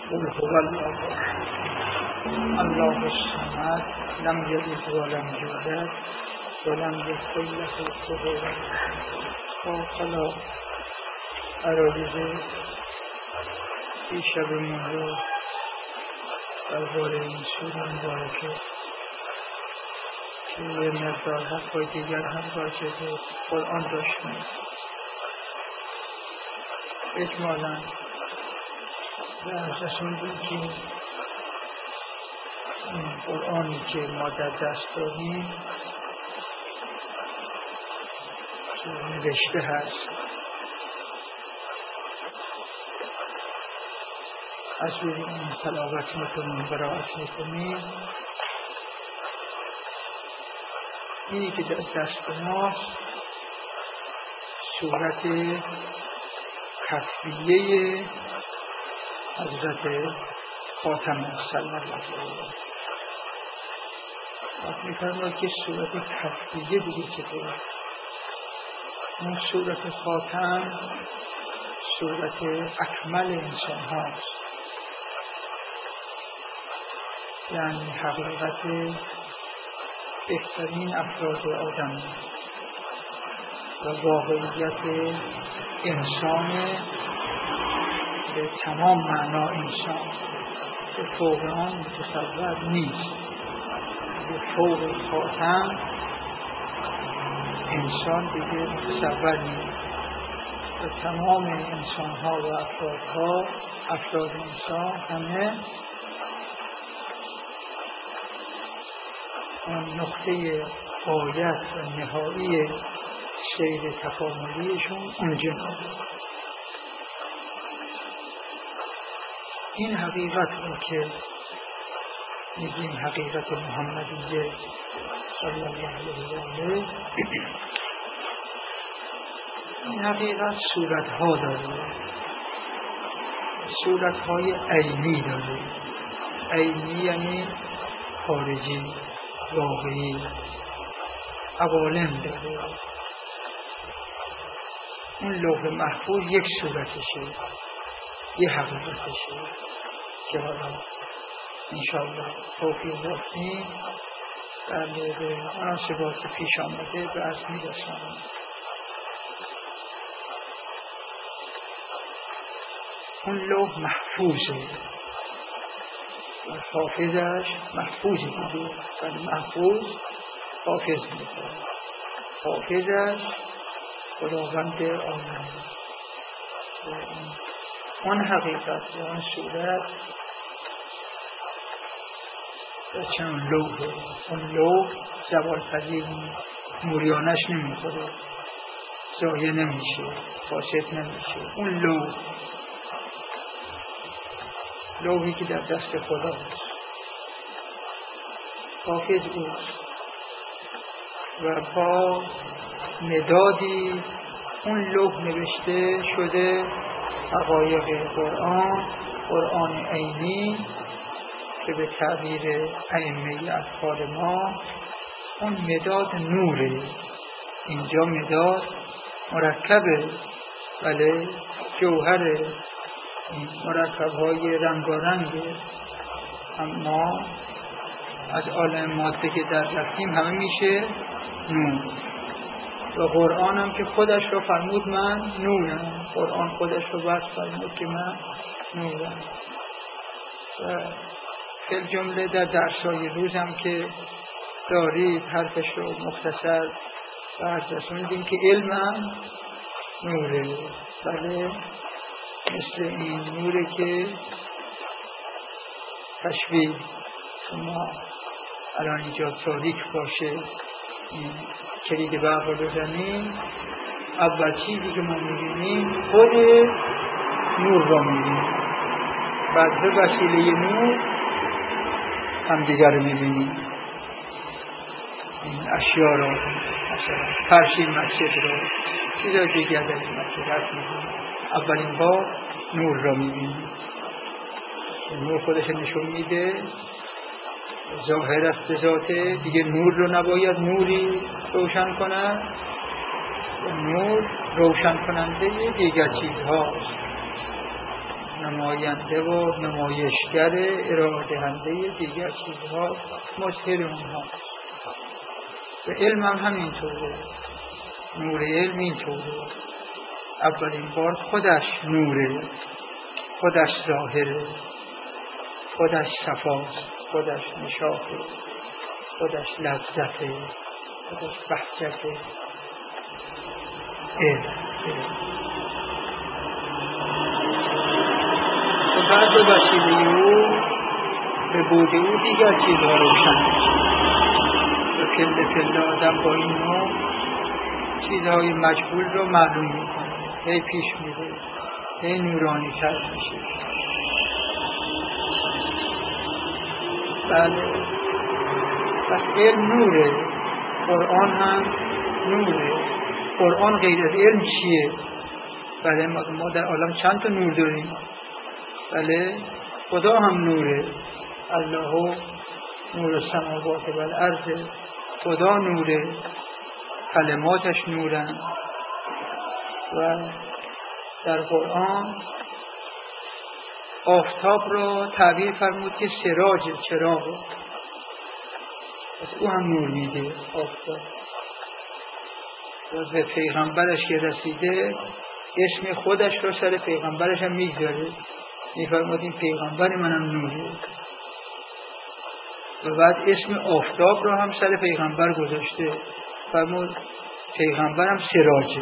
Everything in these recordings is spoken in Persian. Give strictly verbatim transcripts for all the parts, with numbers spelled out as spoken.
قل هو الله الله الصمد لم یلد ولم یولد ولم یکن له کفوا احد. حالا عرایض دیشبمون رو درباره این سوره مبارکه که یه مقدار حرفای دیگر هم راجع به قرآن داشتیم، اجمالاً درس رسوندیم که این قرآنی که ما در دست داریم که نوشته هست از روی این تلاوت میکنیم، قرائت میکنیم، اینی که در دست ماست صورت کفیه حضرت خاتم صلی الله علیه و سلم. وقت میفرماید که صورت کفیه بگید که اون صورت خاتم صورت اکمل انسان هاست، یعنی حقیقت بهترین افراد آدم و واقعیت انسان به تمام معنا انسان به فوق آن متصور نیست. به فوق خاتم انسان دیگه متصور نیست و تمام انسان ها و افرادها افراد انسان همه اون نقطه غایت و نهایی سیر تکاملیشون اونجا. این حقیقت رو که میگیم حقیقت محمدیه صلی الله علیه و آله، این حقیقت صورتها داره، صورتهای عینی داره. عینی یعنی خارجی، واقعی، عوالم داره. اون لوح محفوظ یک صورتشه، یه حقیقتشه که حالا انشاءالله توفیق یافتیم در به مناسبات پیش آمده به از میرسانیم. اون لوح محفوظه و حافظش محفوظی بوده، ولی محفوظ حافظ میکنه. حافظش خداوند عالم. اون حقیقت و اون صورت چون لوحه، اون لوح زوال پذیر موریانش نمیخوره، ضایع نمیشه، فاسد نمیشه. اون لوح لوحی که در دست خداست، حافظ اوست و با مدادی اون لوح نوشته شده حقایق قرآن، قرآن عینی که به تعبیر ائمه اطهار ما اون مداد نوره. اینجا مداد مرکبه، بله جوهره، مرکب‌های رنگارنگه، اما از عالم ماده که در رفتیم همه میشه نور. و قرآن هم که خودش رو فرمود من نورم، قرآن خودش رو وصف فرمود که من نورم. و فی جمله در درسای روزم که دارید حرفش رو مختصر و عرض رسوندیم که علمم نوره. بله مثل این نوره که تشبیه شما الان اینجا تاریک باشه، این کلید برق رو بزنیم، اول چیزی که ما می‌بینیم خود نور رو می‌بینیم، بعد به وسیله نور هم دیگر رو می‌بینیم. این اشیا رو مثلا فرشی مسجد رو چیزای دیگر در این مسجد هست می‌بینیم. اولین بار نور رو می‌بینیم. نور خودش نشون میده ظاهر است به ذاته، دیگه نور رو نباید نوری روشن کنند. نور روشن کننده دیگر چیزهاست. نماینده و نمایشگر ارائه‌دهنده دیگر چیزها، مظهر اونها. و علم هم همینطوره، نور علم اینطوره، اولین بار خودش نوره، خودش ظاهره، خودش صفاست، خودش نشاطه، خودش لذته، خودش بهجته. علم و بعد به وسیله او، به بود او دیگر چیزها روشن و پله پله آدم با این نوع چیزهای مجهول رو معلوم میکنه، هی پیش میره، هی نورانی تر میشه. بله، پس علم نوره، قرآن هم نوره. قرآن غیر از علم چیه؟ بله، ما در عالم چند تا نور داریم. بله، خدا هم نوره، الله نور السماوات و الارض، خدا نوره، کلماتش نورن. و در قرآن آفتاب را تعبیر فرمود که سراج، چراغه، پس او هم نور میده آفتاب. و به پیغمبرش که رسیده اسم خودش رو سر پیغمبرش هم میگذاره، میفرمود این پیغمبر منم نوره. و بعد اسم آفتاب رو هم سر پیغمبر گذاشته، فرمود پیغمبرم سراجه.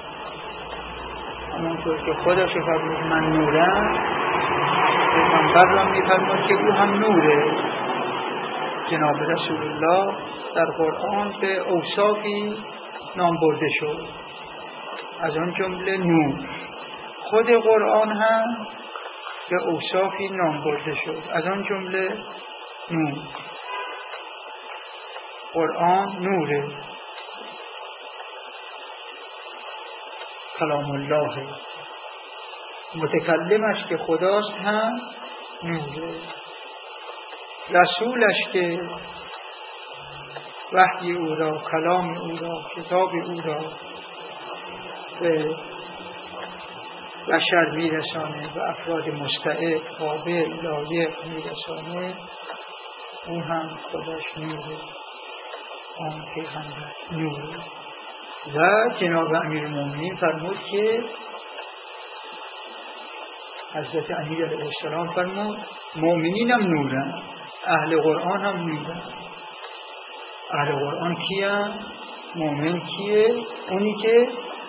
همونطور که خودش فرمود من نورم، پیغمبر رو میفرمود که او هم نوره. جناب رسول الله در قرآن به اوصافی نام برده شد، از آن جمله نور. خود قرآن هم به اوصافی نام برده شد، از آن جمله نور. قرآن نوره، کلام الله، متکلمش که خداست هم نوره. رسولش که وحی او را، کلام او را، کتاب او را به بشر میرسانه و افراد مستعد، قابل، لایق میرسانه، او هم خودش نوره، آن پیغمبر نوره. و جناب امیرالمومنین فرمود که حضرت امیر علیه السلام فرمود مؤمنین هم نورن، اهل قرآن هم نورن. اهل قرآن کیه؟ مؤمن کیه؟ اونی که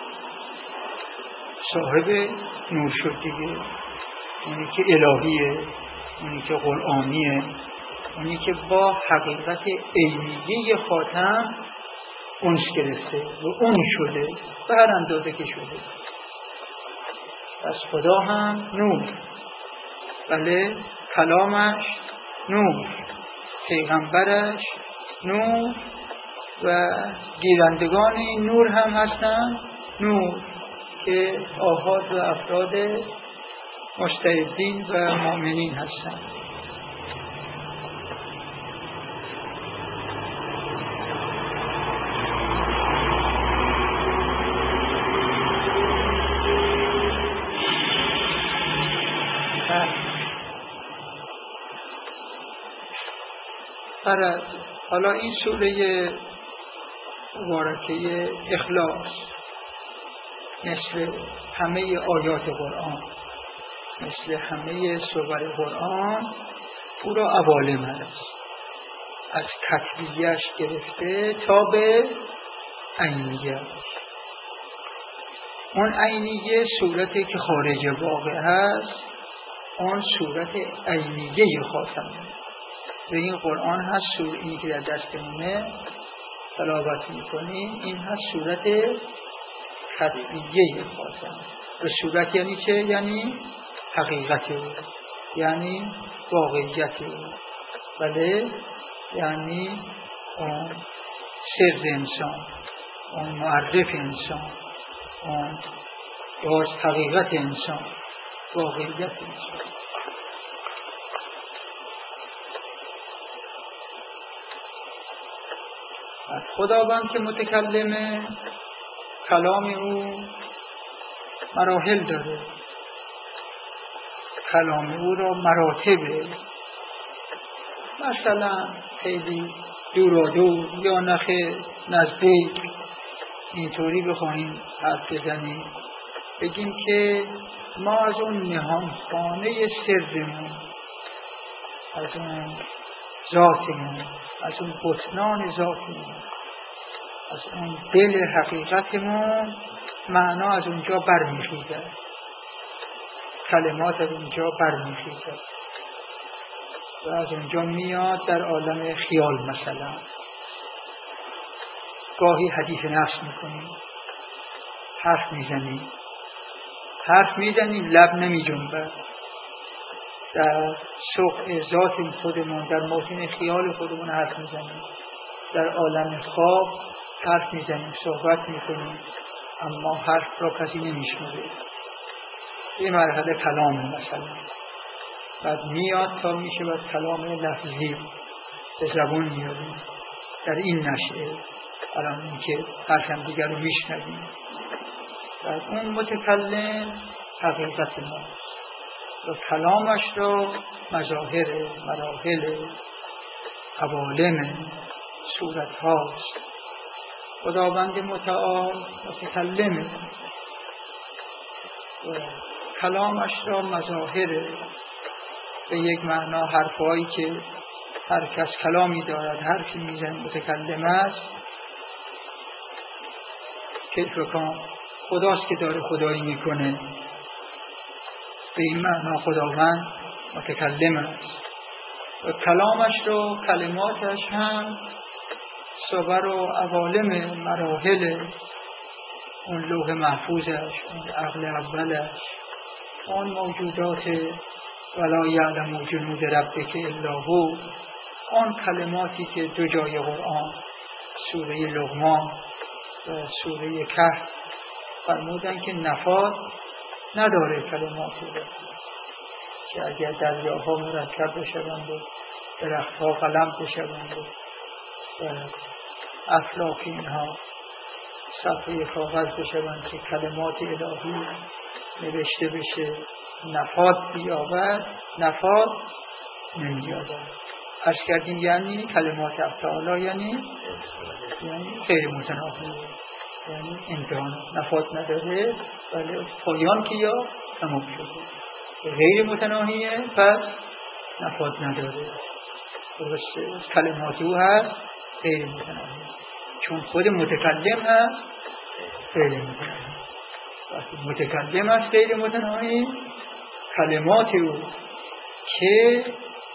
صاحب نور شد دیگه، اونی که الهیه، اونی که قرآنیه، اونی که با حقیقت عینیه خاتم اونس گرفته و اون شده به هر اندازه که شده. پس خدا هم نور، بله، کلامش نور، پیغمبرش نور، و گیرندگان این نور هم هستن نور که آحاد و افراد مستعدین و مؤمنین هستن. فرد حالا این سوره مبارکه اخلاص مثل همه آیات قرآن، مثل همه سور قرآن، او را عوالم هست، از کتبیه‌اش گرفته تا به عینیه. اون عینیه صورتی که خارج واقع هست، اون صورت عینیه خاتمه. و این قرآن هست، سور اینی که در دستمونه تلاوت میکنیم، این هست صورت کتبیه خاتم. و صورت یعنی چه؟ یعنی حقیقت او، یعنی واقعیت او، بله، یعنی اون سر انسان، اون معرف انسان، اون باز حقیقت انسان، واقعیت انسان. خداوند که متکلمه، کلام او مراحل داره. کلام او را مراتبه، مثلا خیلی دور و دور یا نخه نزدیک اینطوری بخواهیم حرف بزنیم، بگیم که ما از اون نهان خانه سرمون، از اون ذاتمون، از اون بطنان ذاتمون، از اون دل حقیقتمون معنا از اونجا برمیخیزد، کلمات از اونجا برمیخیزد و از اونجا میاد در عالم خیال. مثلا گاهی حدیث نفس میکنیم، حرف میزنیم حرف میزنیم لب نمی جنبد، در سوق ذات خودمون، در موطن خیال خودمون حرف میزنیم، در عالم خواب حرف میزنیم، صحبت میکنیم، اما حرف را کسی نمیشنوه. این مرحله کلام مثلا. بعد میاد تا میشه باید کلام لفظی به زبان میاریم در این نشعه، الان این که حرفم دیگر رو میشنویم. بعد اون متکلم حقیقت ما و کلامش رو مظاهر، مراحل، عوالم، صورت هاست. خداوند متعال متکلمه و کلامش را مظاهر، به یک معنا حرفایی که هر کس کلامی دارد، حرفی میزن، متکلم است. کیف کام خداست که داره خدایی میکنه، به این معنا خداوند متکلم است و کلامش رو، کلماتش هم صور و عوالم، مراحل، اون لوح محفوظش، اون عقل اولش، اون موجودات ولا یعلم جنود ربک الا هو، آن کلماتی که دو جای قرآن، سوره لقمان و سوره کهف فرمودن که نفاد نداره کلمات او، که اگر دریاها مرکب بشوند و درختها قلم بشوند و افلاک اینها صفحه کاغذ بشوند که کلمات الهی نوشته بشه، نفاد بیاورد، نفاد نمی‌یابد. عرض کردیم یعنی کلمات تعالی یعنی یعنی غیر متناهی، یعنی امتحان نفاد نداره، ولی پایان که یا تمام شده، غیر متناهیه پس نفاد نداره. درسته، کلمات او هست غیر متناهی، چون خود متکلم هست غیر متناهی. وقتی متکلم هست غیر متناهی، کلمات او که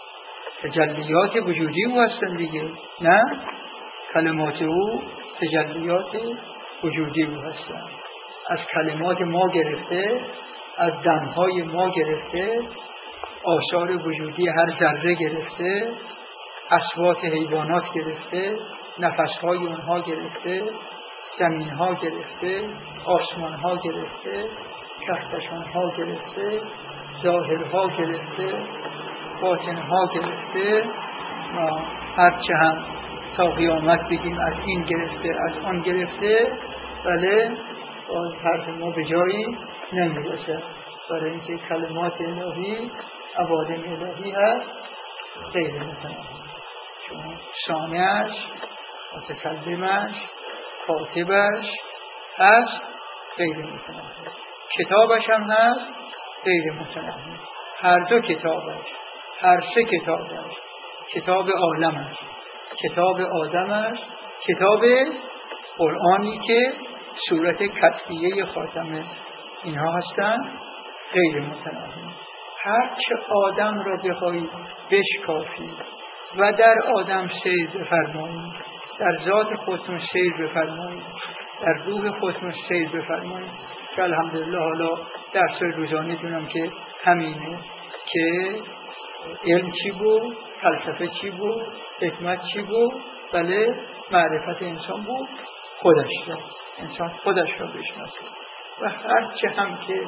تجلیات وجودی او هستن دیگه، نه کلمات او تجلیات وجودی او هستن. از کلمات ما گرفته، از دمهای ما گرفته، آثار وجودی هر ذره گرفته، اصوات حیوانات گرفته، نفسهای اونها گرفته، زمینها گرفته، آسمانها گرفته، کهکشانها گرفته، ظاهرها گرفته، باطنها گرفته، ما هرچه هم تا قیامت بگیم از این گرفته، از آن گرفته، بله باز حرف ما به جایی نمیرسه، برای اینکه کلمات الهی، عوالم الهی هست غیر متناهی، چون صانعش، متکلمش، کاتبش هست غیر متناهی، کتابش هم هست غیر متناهی. هر دو کتابش، هر سه کتابش، کتاب عالمش، کتاب آدمش، کتاب قرآنی که صورت کتبیه خاتمه، اینها هستن غیر متناهی. هر چه آدم را بخواهید بشکافید و در آدم سیر بفرمایید، در ذات خودتون سیر بفرمایید، در روح خودتون سیر بفرمایید، که الحمدلله حالا درس روزانه دونم که همینه، که علم چی بود، فلسفه چی بود، حکمت چی بود، بله معرفت انسان بود خودش را، انسان خودش را بشناسه و هر چه هم که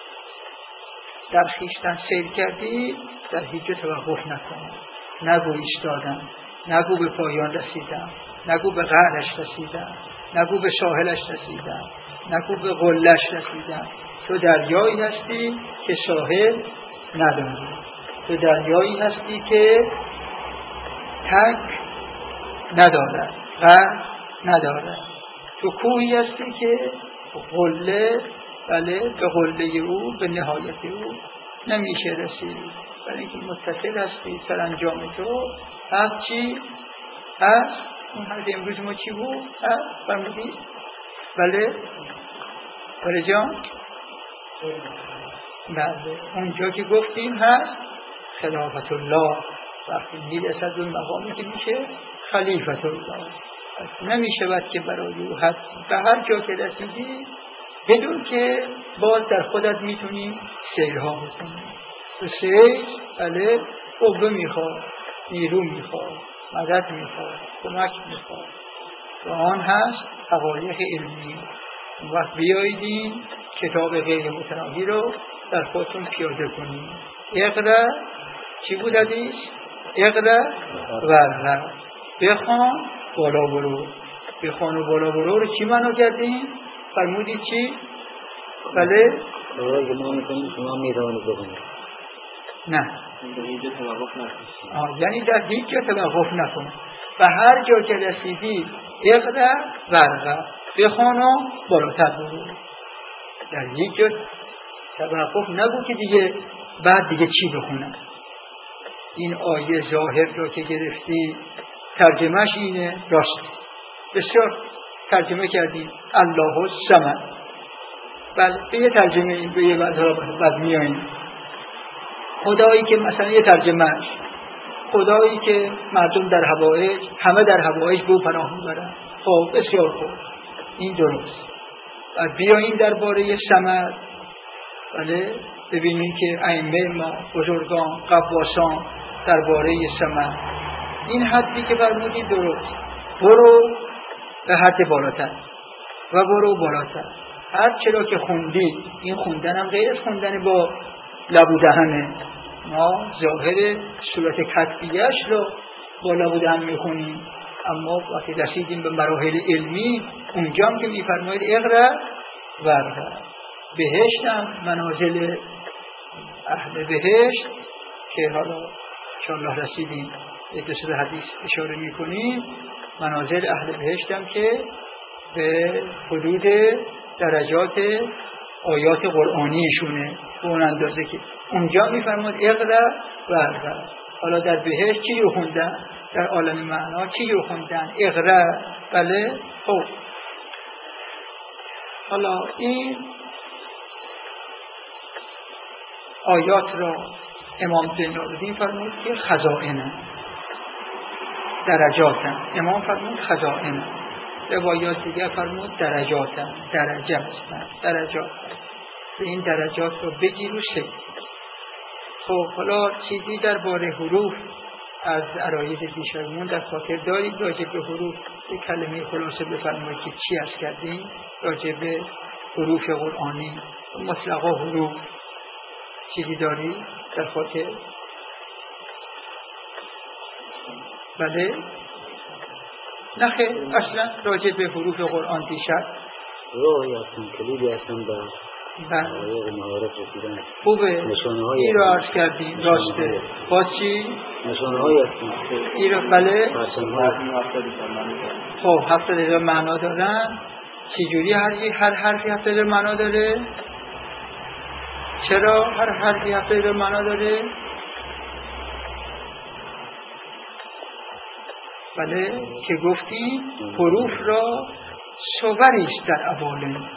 در خویشتن سیر کردی در هیچ جا توقف نکنی، نگو ایستادم، نگو به پایان رسیدم، نگو به قعرش رسیدم، نگو به ساحلش رسیدم، نگو به قله‌اش رسیدم. تو دریایی هستی که ساحل نداری. تو دریایی هستی که تک ندارد، قطع ندارد. تو کوهی هستی که قله، بله، به قله او، به نهایت او نمیشه رسید، برای اینکه متصل هستی. سرانجام تو هر چی هست. اون حرف امروز ما چی بود؟ هست فرمودید؟ بله بله جان؟ بله اونجا که گفتیم هست خلافت الله، وقتی میرسد به مقامی که میشه خلیفت الله، نمیشه باید که برای او حد به هر جا که رسیدی بدون که باز در خودت میتونی سیرها بکنی. تو سیر بله قوه میخواد، نیرو میخواد، مدد میخواد، کمک میخواد. و آن هست حقایق علمی. اون وقت بیاییدیم کتاب غیر متناهی رو در خودتون پیاده کنیم. اقرا چی بود حدیث؟ اقرا ورقا، بخوان بالا برو. بخوان و بالا برو رو چی معنا کردیم؟ فرمودید چی؟ بله؟ اگه ما میکنیم شما میتوانید بکنید. نه اینجا توقف نکنید. یعنی در هیچ جا توقف نکن و هر جا که رسیدی اقرا ورقا، بخوان و بالاتر برو. در هیچ جا توقف نگو که دیگه بعد دیگه چی بخونم. این آیه ظاهر رو که گرفتی ترجمهش اینه، راست بسیار ترجمه کردیم الله الصمد. بله به یه ترجمه این به یه بعد میاییم خدایی که مثلا یه ترجمهش خدایی که مردم در حوائج همه در حوائج به او پناه میبرن. خب بسیار خوب، این درست. بعد بیاییم درباره صمد، بله ببینیم که ائمه ما بزرگان قواسان درباره صمد این حدی که فرمودید درست. برو به حد بالاتر و برو بالاتر. هر چرا که خوندی، این خوندن هم غیر از خوندن با لب و دهنه. ما ظاهر صورت کتبیه‌اش رو با لب و دهن میخونیم، اما وقتی رسیدیم به مراحل علمی اونجا هم که میفرمایید اقرا ورقا. بهشت هم منازل اهل بهشت که حالا انشاءالله رسیدیم یک دو حدیث اشاره میکنیم، منازل اهل بهشت هم که به حدود درجات آیات قرآنیشونه به اون اندازه که اونجا میفرماید اقرا ورقا. حالا در بهشت چی رو خوندن؟ در عالم معنا چی رو خوندن؟ اقرا. بله خب حالا این آیات را امام زینالدین فرمود که خزائن درجاتن. امام فرمود خزائن. روایات دیگه فرمود درجاتن، درجه هستن، درجات. این درجات رو بگیر و شکل. خب حالا چیزی درباره حروف از عرایض پیشمون در خاطر دارید راجع به حروف یک کلمه خلاصه بفرمایید که چی عرض کردیم راجع به حروف قرآنی مطلقا حروف چیزی دارید در خاطر؟ بله؟ نخیر اصلا راجع به حروف قرآن دیشب رویاتون کلیدی هستن با بله آیه معارف رسیدن. خوبه این رو عرض کردیم راسته. با چی؟ نشانه های هستن این رو بله خب خب هفتاد هزار معنا دارن. چجوری هر هر حرفی هفتاد هزار معنا داره؟ چرا هر حرفی هفتاد هزار معنا داره؟ بله که گفتی حروف را صوریست در عوالم.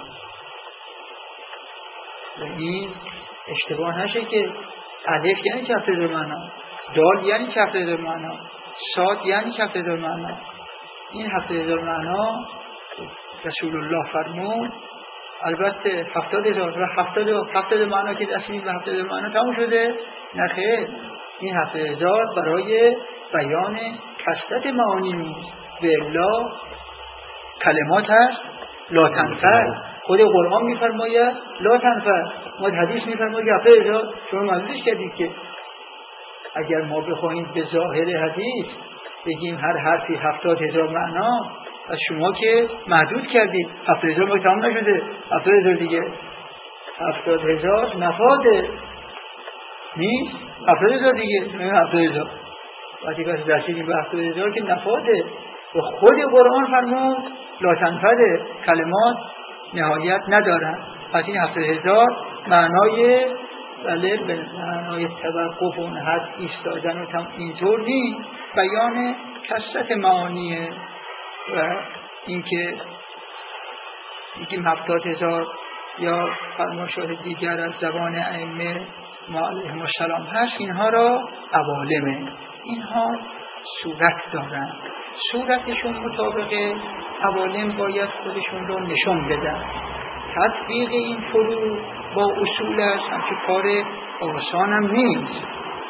این اشتباه نشه که الف یعنی چه هفتاد هزار معنا، دال یعنی چه هفتاد هزار معنا، صاد یعنی چه هفتاد هزار معنا. این هفتاد هزار معنا رسول الله فرمود البته هفتاد هزار و هفتاد هفتاد معنا که رسید و هفتاد هزار معنا تموم شده. نخیر این هفتاد هزار برای بیان کثرت معانی نیست. بالله کلمات هست لا تنفع. خود قرآن میفرماید لا تنفع. ما حدیث میفرماید هفتاد هزار. شما منظورش کردید که اگر ما بخواهیم به ظاهر حدیث بگیم هر حرفی هفتاد هزار معنا، از شما که محدود کردید. هفتاد هزار ما تمام نشده، هفتاد هزار دیگه هفتاد هزار نفاده. نیست. هفتاد هزار دیگه، هفتاد هزار وقتی که رسیدیم به هفتاد هزار که نفاده. و خود قرآن فرمود لا تنفده، کلمات نهایت ندارن. پس این هفتاد هزار معنای بله به معنای توقف و حد ایستادن و تم اینطور نیست، بیان کثرت معانیه. و اینکه میگیم هفتاد هزار یا فرمایشات دیگر از زبان ائمه علیهم السلام هست، اینها را عوالمه، اینها صورت دارن، صورتشون مطابق عوالم باید خودشون رو نشون بدن. تطبیق این فروع با اصولش همچه کار آسان هم نیست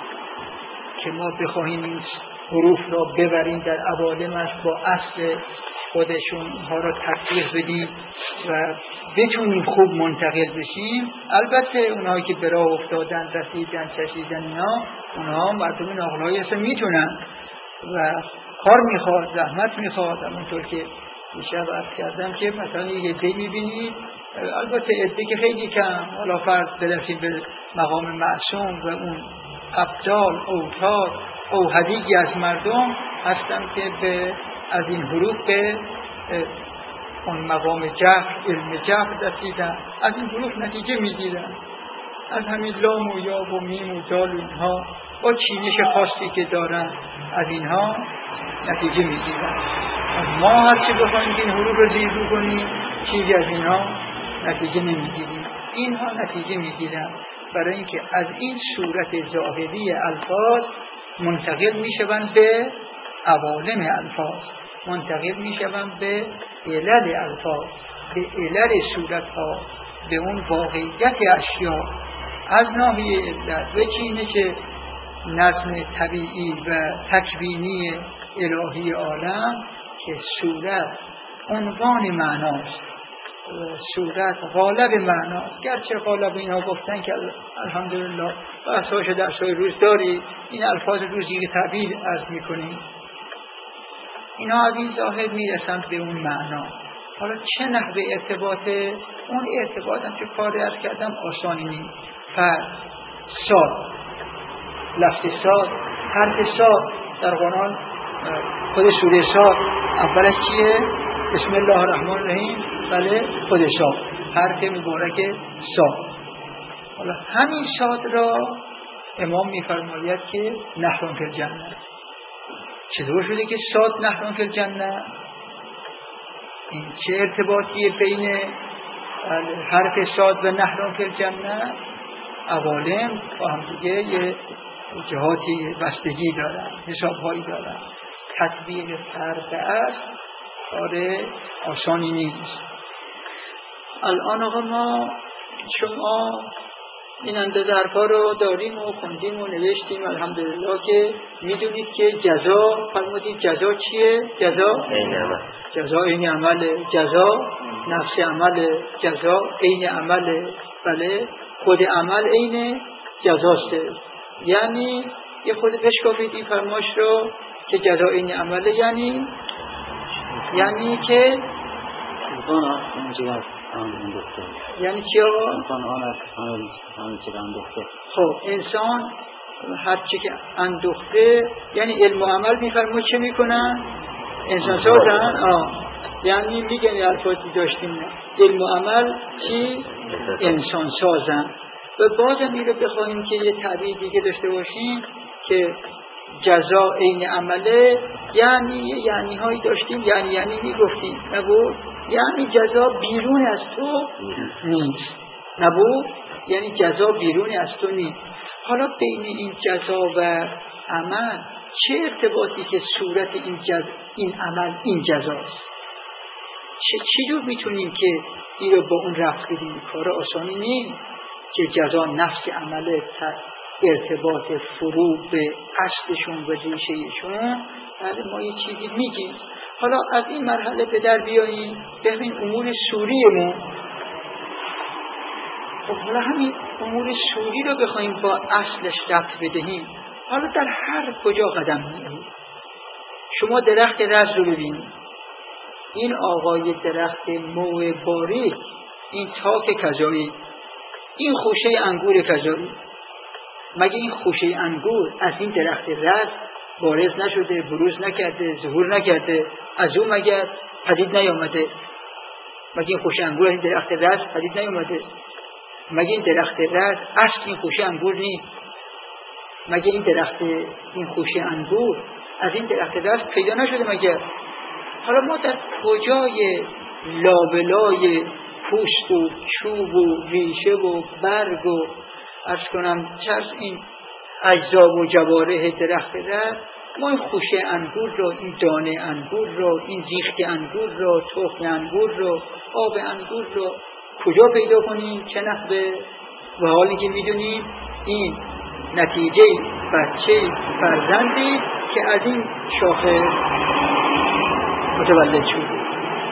که ما بخواهیم این حروف را ببریم در عوالمش با اصل خودشون ها را تطبیق بدیم و بتونیم خوب منتقل بشیم. البته اونهایی که به راه افتادن، رسیدن، چشیدن، اینا اونها مردم ناقلایی هستن، میتونن و کار میخواد، زحمت میخواد. همونطور که دیشب عرض کردم که مثلا یه عده میبینید، البته عده که خیلی کم، حالا فرض برسیم به مقام معصوم و اون ابدال، اوتاد، اوهدیگی از مردم هستن که به از این حروف به اون مقام جهر، علم جهر رسیدن، از این حروف نتیجه میگیرن، از همین لام و یا و میم و دال اینها با چینش خاصی که دارن از اینها نتیجه میگیرن. ما هرچی بخوایم این حروف رو زیر کنیم چیزی از اینها نتیجه نمیگیریم، اینها نتیجه میگیرن، برای اینکه از این صورت ظاهری الفاظ منتقل میشوند به عوالم الفاظ، منتقل میشوند به علل الفاظ، به علل صورتها، به اون واقعیت اشیاء از ناحیه علت و چینش نظم طبیعی و تکوینی الهی عالم که صورت عنوان معناست، صورت غالب معناست. گرچه غالب اینها گفتن که الحمدلله بحثاش درسای روز داری، این الفاظ روزی که تعبیر عرض میکنیم اینا از این ظاهر میرسند به اون معنا. حالا چه نحوه ارتباطه؟ اون ارتباط هم که کار عرض کردم آسانی نیست. فرد صاد، لفظ صاد، حرف صاد در قرآن، خود سوره صاد اولش چیه؟ بسم الله الرحمن الرحیم. بله خود صاد، حرف مبارک صاد. حالا همین صاد را امام میفرماید که نحرون فی الجنه. چطور شده که صاد نحرون فی الجنه؟ این چه ارتباطی بین حرف صاد و نحرون فی الجنه؟ عوالم با هم دیگه یه جهاتی بستگی دارن، حسابهایی دارن. تطبیق فرد است کار آسانی نیست. الان آقا ما شما این اندازه حرفا رو داریم و خوندیم و نوشتیم الحمدلله که میدونید که جزا، فرمودید جزا چیه؟ جزا عین عمل، جزا عین عمل، جزا نفس عمل، جزا عین عمل. بله خود عمل عین جزاست. یعنی یه خود بشکافید این فرمایش رو که جزا عین عمل یعنی یعنی که امکان آن اندوخته. یعنی چی آقا؟ امکان آن است آن چه اندوخته. خب انسان هر چی که اندوخته یعنی علم و عمل میفرمود چه میکنن؟ انسان سازن. آه یعنی میگن الفاظی داشتیم علم و عمل چی؟ انسان سازن. و بازم این رو بخواهیم که یه تعبیر دیگه داشته باشیم که جزا عین عمله، یعنی یعنی هایی داشتیم، یعنی یعنی میگفتیم نبود، یعنی جزا بیرون از تو نیست نبود، یعنی جزا بیرون از تو نیست. حالا بین این جزا و عمل چه ارتباطی که صورت این جز این عمل این جزاست؟ چه چجور میتونیم که این رو با اون رفت بدیم؟ کار آسانی نیست که جزا نفس عمله ارتباط فرو به اصلشون و ریشهشون. بله ما یه چیزی میگیم. حالا از این مرحله به در بیاییم ببین امور سوریمون. خب حالا همین امور سوری رو بخوایم با اصلش رفت بدهیم. حالا در هر کجا قدم می‌نهیم. شما درخت رز رو ببینید، این آقای درخت مو باریک، این تاک کجایی، این خوشه انگور کجایی. مگه این خوشه انگور از این درخت رز بارز نشده، بروز نکرده، ظهور نکرده؟ از اون مگر پدید نیامده؟ مگه این خوشه انگور از این درخت رز پدید نیامده؟ مگه این درخت رز اصل این خوشه انگور نیست؟ مگه این درخت این خوشه انگور از این درخت رز پیدا نشده مگر؟ حالا ما در کجای لابلای پوست و چوب و ریشه و برگ و عرض کنم چرس این اجزا و جواره درخت رز ما این خوشه انگور رو، این دانه انگور رو، این ریخت انگور رو، تخم انگور رو، آب انگور رو کجا پیدا کنیم؟ چه نحوه؟ و حالی که میدونیم این نتیجه بچه فرزندی که از این شاخه متولد شده.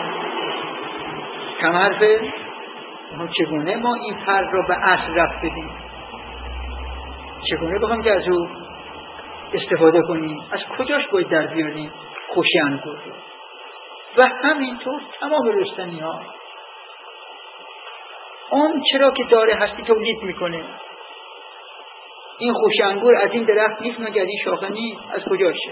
کم حرفه؟ چگونه ما این فرد را به اصل رفت بدیم؟ چگونه بخوام که از او استفاده کنیم؟ از کجاش باید در بیاریم خوشه انگور رو؟ و همینطور تمام رستنی ها اون چرا که داره هستی تولید میکنه. این خوشه انگور از این درخت نیست مگر این شاخه نیست؟ از کجاشه؟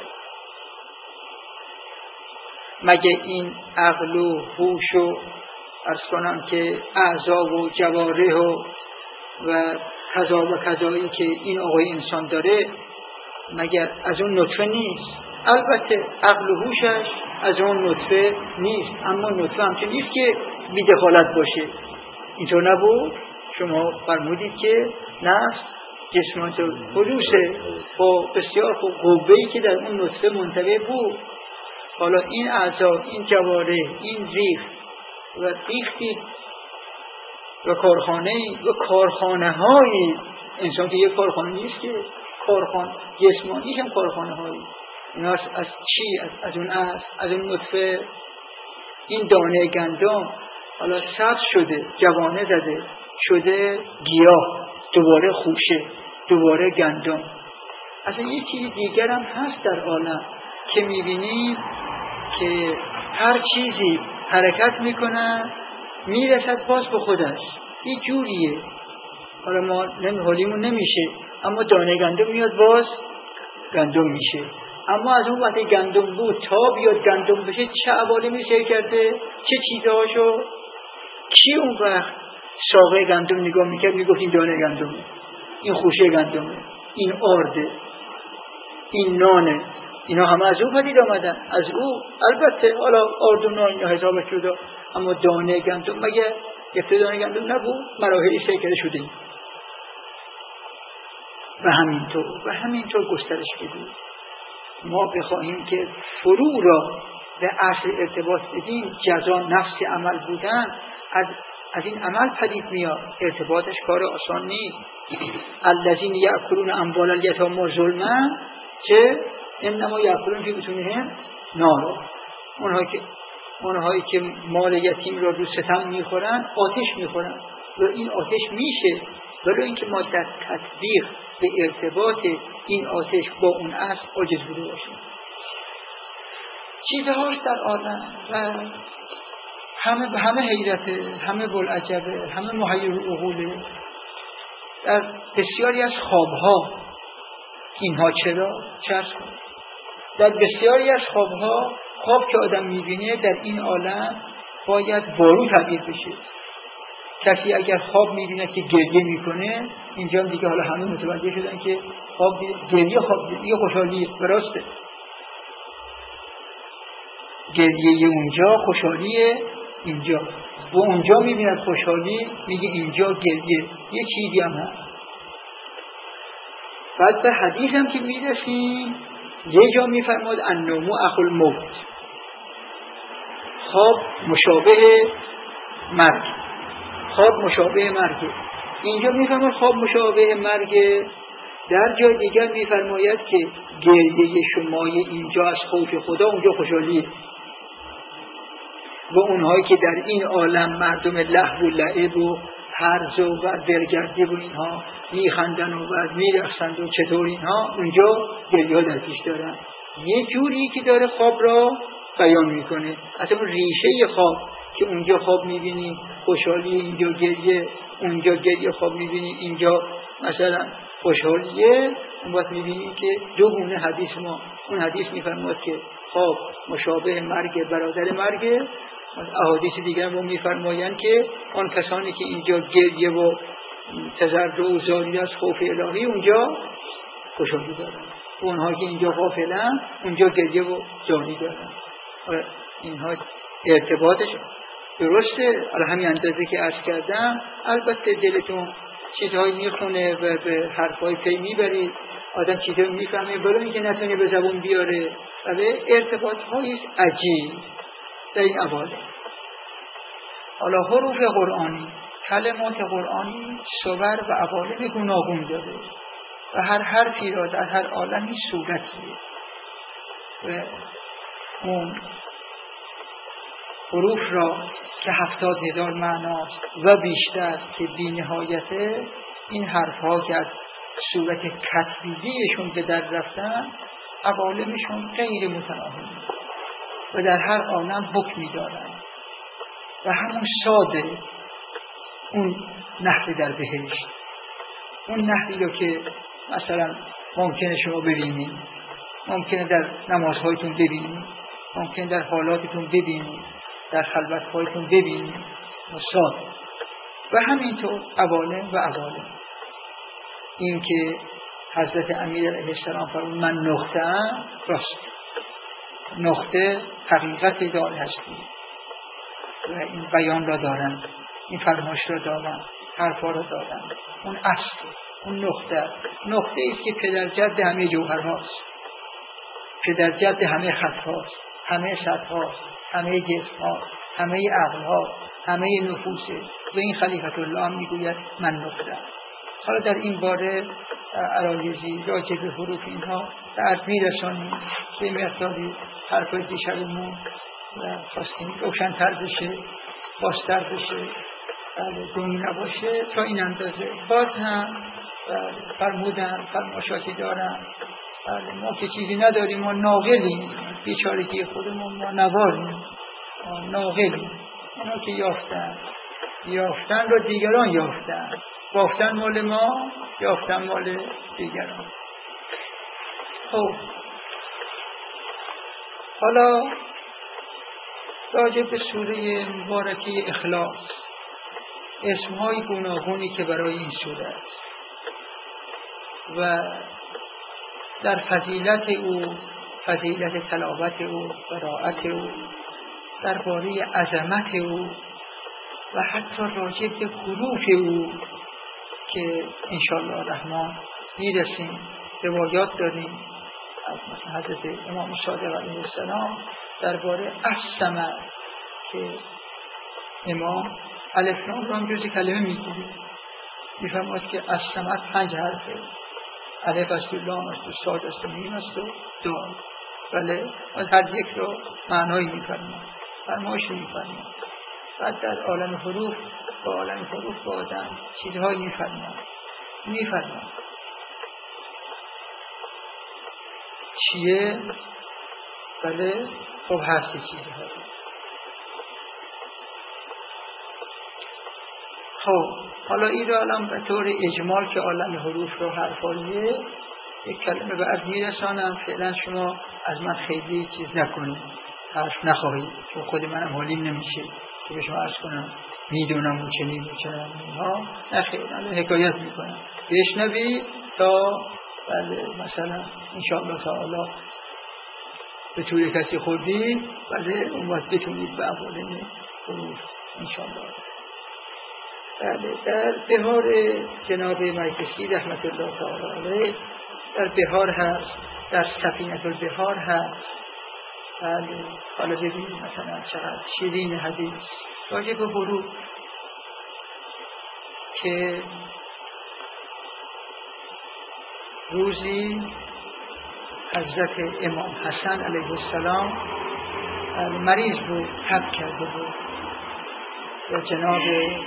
مگه این عقل و هوش و عرض کنم که اعضا و جواره و و کذا و کذایی که این آقای انسان داره مگر از اون نطفه نیست؟ البته عقل و هوشش از اون نطفه نیست، اما نطفه همچون نیست که بی‌دخالت باشه. اینطور نبود؟ شما فرمودید که نفس جسمانت خلوصه با بسیار خوب قوه‌ای که در اون نطفه منطبع بود. حالا این اعضا، این جواره، این ریخ و ریختی و کارخانه و کارخانه های انسان که یک کارخانه نیست که کارخانه جسمانیش هم کارخانه هایی اینا از چی؟ از, از اون از از اون نطفه. این دانه گندم حالا سبز شده، جوانه زده، شده گیاه، دوباره خوشه، دوباره گندم. اصلا یه چیز دیگر هم هست در عالم که میبینیم که هر چیزی حرکت میکنه میرسد باز به خودش. یه جوریه. حالا ما حالیمون نمیشه، اما دانه گندم میاد باز گندم میشه. اما از اون وقتی گندم بود تا بیاد گندم بشه چه عوالمی سیر کرده، چه چیزهاشو. کی اون وقت ساقه گندم نگاه میکرد میگفت این دانه گندمه، این خوشه گندمه، این آرده، این نانه؟ اینا همه از او پدید آمدن، از او. البته حالا آرد و نان اینا حسابش شده، اما دانه گندم مگه ابتدا دانه گندم نبود؟ مراحلی سیر شده. و همینطور و همینطور گسترش بدیم. ما بخواهیم که فرو را به اصل ارتباط بدیم، جزا نفس عمل بودن از از این عمل پدید میاد. ارتباطش کار آسان نیست. الذین یأکلون اموال الیتامی ظلما که انما یأکلون فی بطونهم نارا. اونها که اونهایی که مال یتیم را رو ستم میخورن آتش میخورن و این آتش میشه. ولی اینکه ما در تطبیق به ارتباط این آتش با اون اصل عاجز بوده باشیم. چیزهاش در عالم و همه همه حیرته، همه بلعجبه، همه محیر العقوله. در بسیاری از خوابها اینها چرا؟ چرس کن. در بسیاری از خوابها، خواب که آدم میبینه در این عالم باید بارو تعبیر بشه. کسی اگر خواب میبینه که گریه میکنه، اینجا دیگه حالا همه متوجه شدن که خواب گریه خواب دیگه خوشحالیه. براسته گریه اونجا، خوشحالیه اینجا. و اونجا میبیند خوشحالی، میگه اینجا گریه. یه چیزی هم هست. بعد به حدیث هم که میرسیم، یه جا میفرماد النوم اخو الموت، خواب مشابه مرگ. خواب مشابه مرگ. اینجا میفرماد خواب مشابه مرگ. در جای دیگر میفرماید که گریه شمای اینجا از خوف خدا، اونجا خوشحالیه. و اونهایی که در این عالم مردم لهو و لعب و هرز و برگردی و اینها میخندن و بعد میرقصند و چطور اینها، اونجا گریه در پیش دارن. یه جوری که داره خواب را بیان میکنه. اصلا ریشه خواب که اونجا خواب میبینی خوشحالی، اینجا گریه، اونجا گریه خواب میبینی، اینجا مثلا خوشحالیه. اون وقت می‌بینیم که دو گونه حدیث ما، اون حدیث می‌فرماید که خواب مشابه مرگ برادر مرگ، احادیث دیگر ما می‌فرمایند که آن کسانی که اینجا گریه و تضرع و زاری از خوف الهی اونجا خوشحالی دارن، اونها که اینجا غافلن اونجا گریه و زاری دارن. اینها ارتباطش درسته. حالا همین اندازه که عرض کردم، البته دلتون چیزهایی میخونه و به حرفای پی میبرید، آدم چیزهایی میفهمه برای اینکه نتونه به زبون بیاره و به ارتباط هاییست عجیب در این اواله. حالا حروف قرآنی، کلمات قرآنی صور و عوالم گوناگون داره و هر حرفی را در هر عالمی صورتیه و اون حروف را که هفتاد هزار معناست و بیشتر که بی نهایته، این حرف ها که از صورت کتبیشون به در رفتن عوالمشون غیر متناهی و در هر عالم حکمی دارن و همون ساده اون نحوی در بهشت، اون نحوی رو که مثلا ممکنه شما ببینید، ممکنه در نمازهایتون ببینید، ممکنه در حالاتتون ببینید، در خلوتهایتون ببینید ساده. و همینطور عوالم و عوالم. این که حضرت امیر علیه السلام فرمود من نقطه ام، راست، نقطه حقیقت دار هستی و این بیان را دارن، این فرمایش را دارن، حرفا را دارن. اون اصل، اون نقطه نقطه ایست که پدر جد همه جوهر هاست، پدر جد همه خط هاست، همه سطح هاست، همه جسم هاست، همه عقل ها، همه نفوسه. و این خلیفت الله هم میگوید من نقطه. حالا در این باره عرایزی راجع به حروف اینها به عرض میرسانیم که مقداری حرف دیشبمون و خواستیم روشن‌تر بشه، بازتر بشه، گنگ نباشه تا این اندازه. باز هم فرمودن فرماشاتی دارن ما که چیزی نداریم، ما ناقلیم، بیچارگی خودمون ما نواریم، ناقلیم. اونا که یافتن یافتن رو دیگران یافتن، بافتن مال ما، یافتن مال دیگران. خب حالا راجع به سوره مبارکه اخلاص، اسمهای گوناگونی که برای این سوره است و در فضیلت او، فضیلت تلاوت او، قرائت او، درباره عظمت او و حتی راجع به حروف او که انشاءالله الرحمن میرسیم. روایات داریم از مثلا حضرت امام صادق علیه السلام درباره الصمد که امام الف لام را هم جز کلمه میگیره، میفرماید که الصمد پنج حرفه، الف است و لام است و صاد است و میم است و دال. بله، از هر یک رو معنایی میفرماید، فرمایشی میفرماید. بعد در عالم حروف با عالم حروف با آدم چیزهایی میفرماید میفرماید چیه؟ بله، خب هست چیزهایی. خب حالا این را الان به طور اجمال که عالم حروف رو حرفاییه یک کلمه به عرض میرسانم. فعلا شما از من خیلی چیز نکنید، حرف نخواهید، چون خود منم حالیم نمیشه که به شما عرض کنم میدونم و چه میدونم اینها. نخیر، الان حکایت میکنم، بشنوید تا بله مثلا انشاءالله تعالی به طور کسی خوردید بله اون وقت بتونید به عوالم حروف انشاءالله. بله، در بهار جناب مجلسی رحمت الله تعالی علیه در بهار هست، در سفینه البحار هست. بله، حالا ببینید مثلا چقدر شیرین حدیث راجع به حروف که روزی حضرت امام حسن علیه السلام مریض بود، تب کرده بود و جناب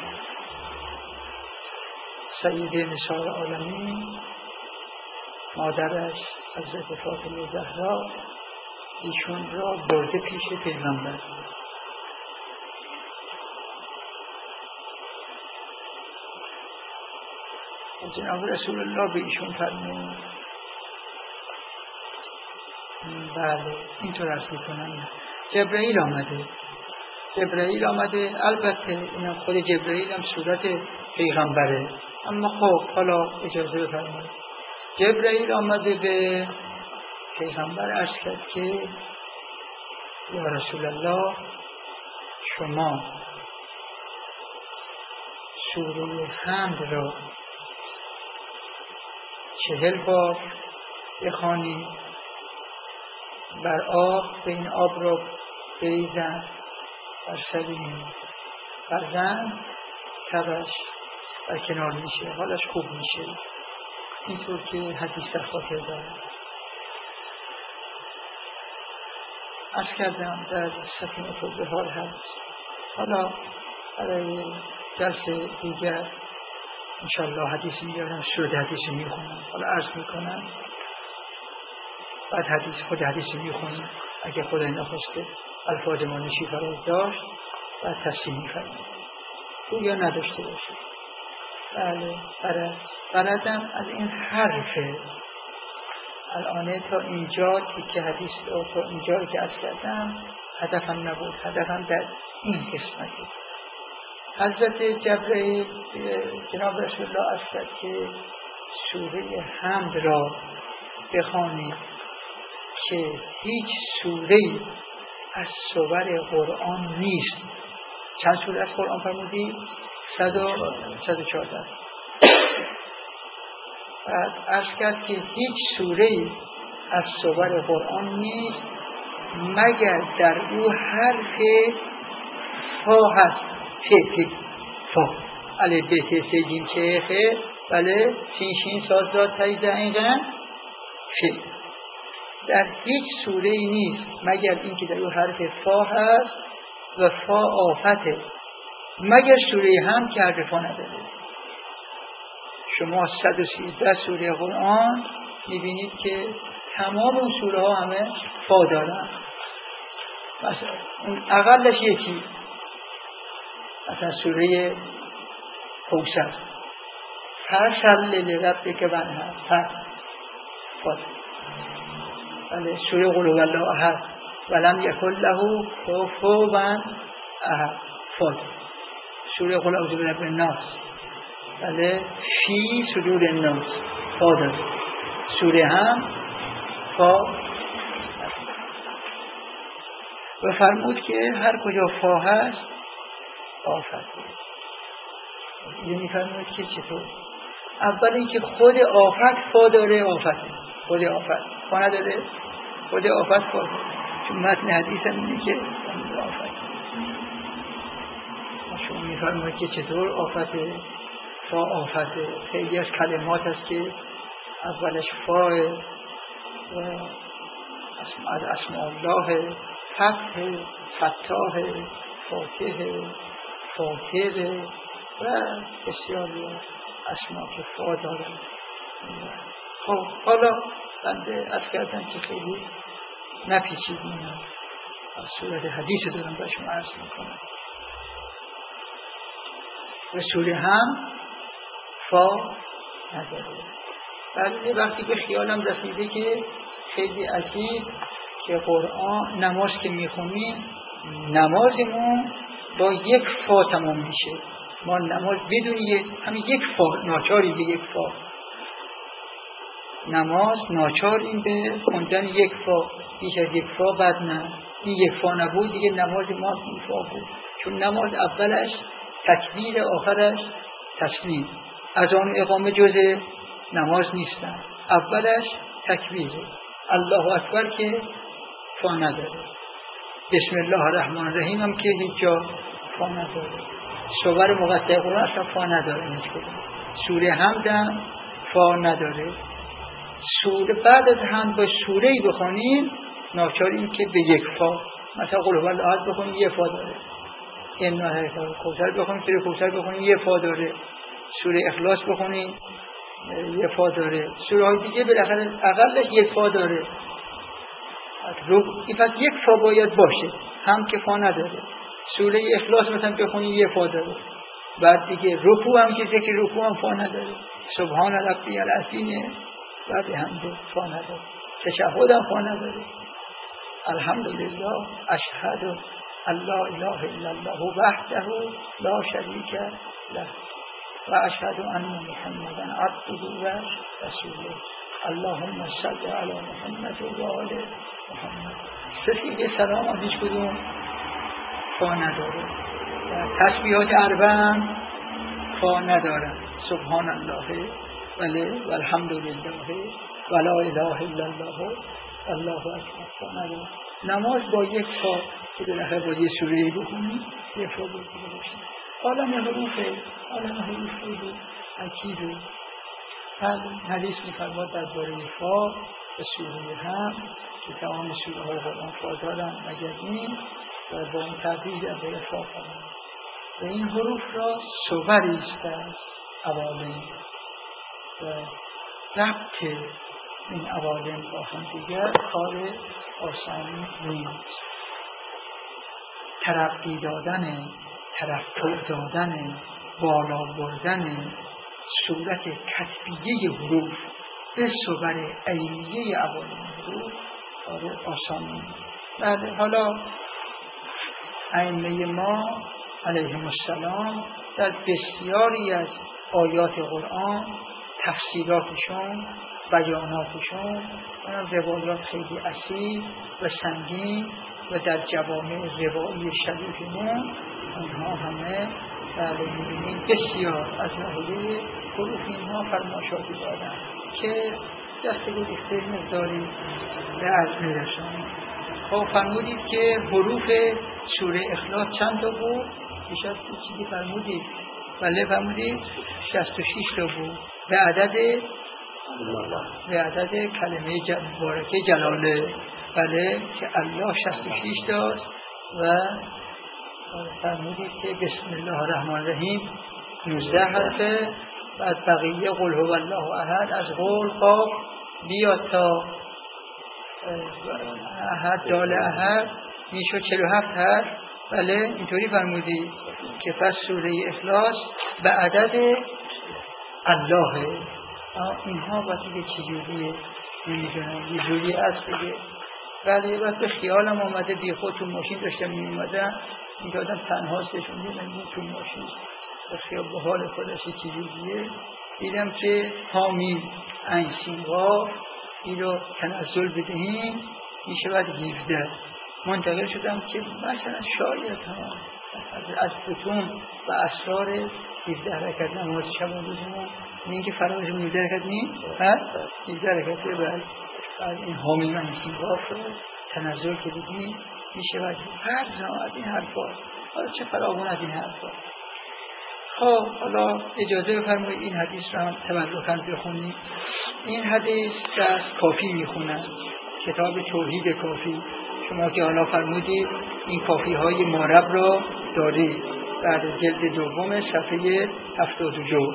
سیده نساء عالمین مادرش حضرت فاطمه زهرا ایشون را برده پیش پیغمبر. جناب رسول الله به ایشون فرمود بله اینطور عرض میکنم جبرائیل آمده جبرائیل آمده البته این خود جبرائیل هم صورت پیغمبره، اما خب حالا اجازه بفرمایید جبرائیل آمده به پیغمبر عرض کرد که یا رسول الله شما سوره حمد را چهل بار بخوانید، بر آب به این آب را بریزند بر سر این بر زن تبش بر کنار میشه، حالش خوب میشه. اینطور که حدیث در خاطر دارم عرض کردم در سفینه البحار هست. حالا برای درس دیگر انشاءالله حدیث میارم، شروع حدیث میخونم، حالا عرض میکنم بعد حدیث خود حدیث میخونم اگه خدای نخواسته الفاظ مانشی فراز داشت بعد تصحیح میکنم تو یا نداشته باشه. بله برد بردم از این حرفه الان تا اینجا که حدیث تا اینجا که عرض کردم هدفم نبود، هدفم در این قسمته. حضرت جبرئیل جناب رسول الله عرض کرد که سوره حمد را بخوانید که هیچ سوره‌ای از سور قرآن نیست. چند سوره از قرآن فرمودید؟ صد و چهارده. بعد عرض کرد که هیچ سوره‌ای از سور قرآن نیست مگر در او حرف فا هست. فی فا الف ب ت س ج چ خ بله سین شین صاد ضاد ت ز ع ق فی. در هیچ سوره ای نیست مگر اینکه در او حرف فا هست و فا آفته، مگر سوره هم که حرف فا نداره. شما صد و سیزده سوره قرآن میبینید که تمام اون سوره ها همه فا دارن. مثلا اون اقلش یکی، مثلا سوره کوثر فصل لربک وانحر فا. بله سوره قل هو الله احد ولم یکن له کفوا احد فا. سوره قل اعوذ برب الناس بله فی صدور الناس فا داره. سوره هم فا و فرمود که هر کجا فا هست آفت. یعنی فرمود که چطور؟ اول اینکه خود آفت فا داره، آفت خود آفت فا نداره، خود آفت فا داره. چون متن حدیث هم اینه که آفت شما میفرمود که چطور آفت فا آفت. خیلی از کلمات هست که اولش فا و از اسماء الله فتح، فتاح، فاتح، فاتر و بسیاری اسما که فا دارن. خب حالا بنده عرض کردم که خیلی نپیچیدیم، از صورت حدیث دارم به شما عرض میکنم. و سوره هم فا نداره. بله وقتی به خیالم رسیده که خیلی عجیب که قرآن نماز که میخونیم نمازمون با یک فا تمام میشه. ما نماز بدون یک همین یک فا ناچاریم به یک فا نماز ناچاریم به خوندن یک فا. بیش از یک فا بد نه. این یک فا نبود دیگه نماز ما این فا بود. چون نماز اولش تکبیر، آخرش تسلیم. از آن اقامه جز نماز نیستن. اولش تکبیر الله اکبر که فا نداره. بسم الله الرحمن الرحیم هم که هیچ جا فا نداره. سور مقطع قرآن اصلا فا نداره. سوره حمد هم فا نداره. سوره بعد از حمد با سوره‌ای بخونیم ناچاریم که به یک فا، مثلا قل هو الله احد بخونیم یه فا داره. انا اعطیناک کوثر بخونیم سوره کوثر بخونیم یه فا داره. سوره اخلاص بخونیم یه فا داره. سوره های دیگه بالاخره اقلش یک فا داره. این پس یک فا باید باشه، هم که فا نداره. سوره اخلاص مثلا بخونیم یه فا داره. بعد دیگه رکوع هم که ذکر رکوع هم فا نداره، سبحان ربی العظیم و بحمده فا نداره، تشهد هم فا نداره، الحمدلله اشهد ان لا اله الا الله وحده لا شریک له و اشهد ان محمدا عبده و رسوله اللهم صل علی محمد و آل محمد. سه سلام هم هیچ کدوم فا نداره. تسبیحات اربع هم فا ندارن، سبحان الله و الحمدلله و لا اله الا الله الله اکبر فا نداره. نماز با یک فا که بالاخره با یه سوره‌ای بخونی یک فا بخونی. عالم حروفه، عالم حروفه عجیبه. حدیث می‌فرماد درباره فا به سوره هم که تمام سوره های قرآن فا دارن مگر این و با این تبدیل درباره فا فرمود و این حروف را صوری است از عوالم و ربط این عوالم با هم دیگر کار آسانی نیست. ترقی دادن، ترفع دادن، بالا بردن صورت کسبیه حروف به صور عینیه عوالم حروف کار آسانی نیست. بله، حالا ائمه ما علیهم السلام در بسیاری از آیات قرآن تفسیراتشون، بیاناتشون و روایات خیلی اصیل و سنگین و در جوامع روایی شریفمون اونها همه بله می‌بینیم بسیار از ناحیه حروف اینها فرمایشاتی دادن که دست گریخته مقداری به عرض می‌رسانیم. خب فرمودید که حروف سوره اخلاص چند تا بود؟ بیشتر چیزی فرمودید؟ بله فرمودید شصت و شش تا بود به عدد به عدد کلمه مبارکه جلاله. بله که الله شصت و شش تاست و فرمودید که بسم الله الرحمن الرحیم نوزده حرفه، بعد بقیه قل هو الله احد از قول قاف بیاد تا احد دال احد میشد چهل و هفت حرف. بله اینطوری فرمودید که پس سوره اخلاص به عدد اللهه. اینها با دیگه چجوریه نمیدونم یه جوری هست دیگه. بله وقت به خیالم آمده بی خود تو ماشین داشتم میومدم میدادم تنها سشون دیدم تو ماشین به خیال به حال خودش چجوریه دیدم که حامیل انسین ها این رو تنزل بدهیم میشه باید هفده. منتقل شدم که مثلا شاید ها از بطون و اسرار هفده حرکت نماز شب و روزمون این که فراز نوزده حرکت نیم هفده حرکته باید این حامیل انسین ها رو تنزل که بدهیم میشه باید هر زمان از این حرفا. حالا چه فراغون از این حرفا. خب حالا اجازه بفرمایید این حدیث رو هم تبرکاً بخونیم. این حدیث از کافی میخونن، کتاب توحید کافی. شما که حالا فرمودید این کافی های مارب را دارید بعد جلد دوم صفحه هفتاد و دو.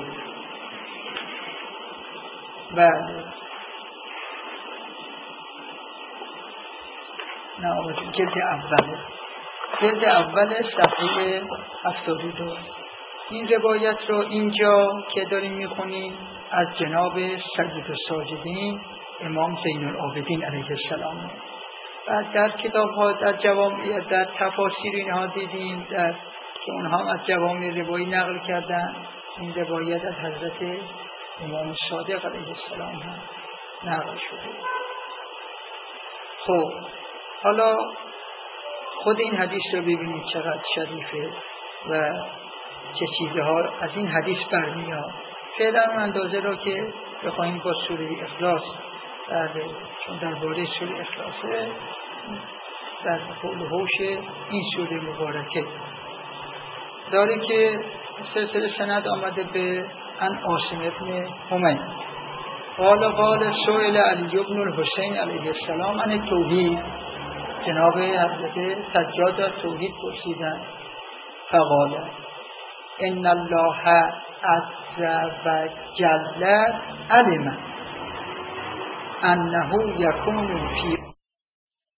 بله نه جلد اوله جلد اول صفحه هفتاد و دو. این روایت رو اینجا که داریم میخونیم از جناب سید الساجدین امام زین العابدین علیه السلام. بعد در کتاب ها در جوامع در تفاسیر اینها دیدیم در که اونها هم از جوامع روایی نقل کردن. این روایت از حضرت امام صادق علیه السلام هم نقل شده. خب حالا خود این حدیث رو ببینید چقدر شریفه و چه چیزها از این حدیث برمیاد. فعلا اون اندازه رو که بخواهیم با سوره اخلاص بله چون درباره سوره اخلاصه در حول و حوش این سوره مبارکه داره که سلسله سند آمده به ان عاصم ابن حمید قال قال سئل علی بن الحسین علیه السلام عن توحید. جناب حضرت سجاد از توحید پرسیدن. فقال ان الله عز و جل علم انه یکون فی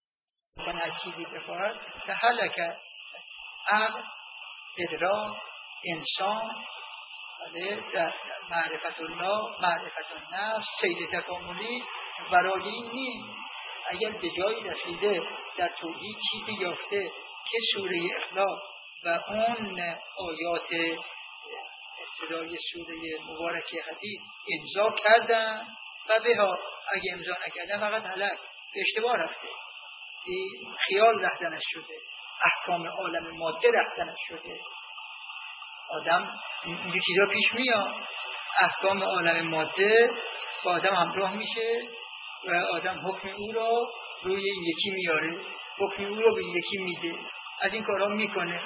چیزی بخواهد که هلک عقل ادراک انسان در معرفت الله، معرفت النفس، سیر تکاملی برای این نیست. اگر به جایی رسیده در توحید چیزی یافته که سوره اخلاص و اون آیات ابتدای سوره مبارکه حدید امضا کردن و به ها اگه امضا نکردن فقط هلاک به اشتباه رفته، خیال رفتنش شده، احکام عالم ماده رفتنش شده. آدم اینجور چیزا پیش میاد، احکام عالم ماده با آدم همراه میشه و آدم حکم او را روی این یکی میاره، حکم او را به یکی میده، از این کارها میکنه.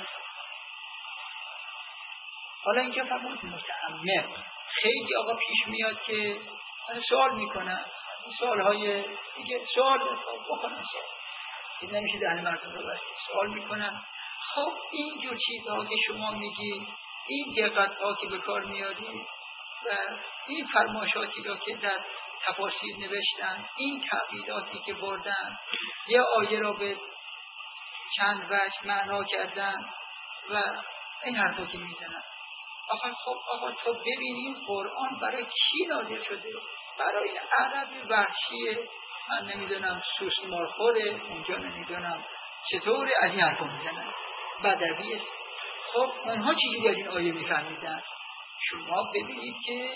حالا اینجا فرمود متعمق. خیلی آقا پیش میاد که سوال میکنن، سوالهای دیگه سوال بکنن، سوال این نمیشه دهن مردم رو بسته، سوال میکنن. خب این جور چیزها که شما میگی، این دقت‌ها که به کار میاری و این فرمایشاتی را که در تفاسیر نوشتن، این تعبیراتی که بردن، یه آیه را به چند وجه معنا کردن و این حرفا که میزنن. آقا خب آقا تو ببینین قرآن برای کی نازل شده؟ برای این عرب وحشیه، من نمیدونم سوسمار خوره، اونجا نمیدونم چطور از این حرفا میزنن، بدویه. خب اونها چجوری از این آیه میفهمیدن؟ شما ببینید که